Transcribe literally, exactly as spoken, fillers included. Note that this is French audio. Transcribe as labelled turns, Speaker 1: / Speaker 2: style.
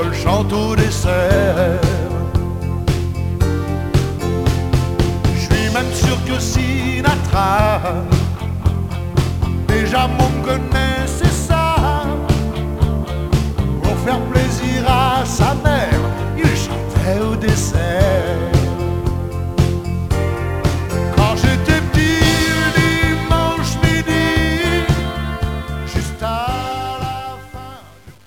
Speaker 1: le chante au dessert. Je suis même sûr que Sinatra déjà m'en connaît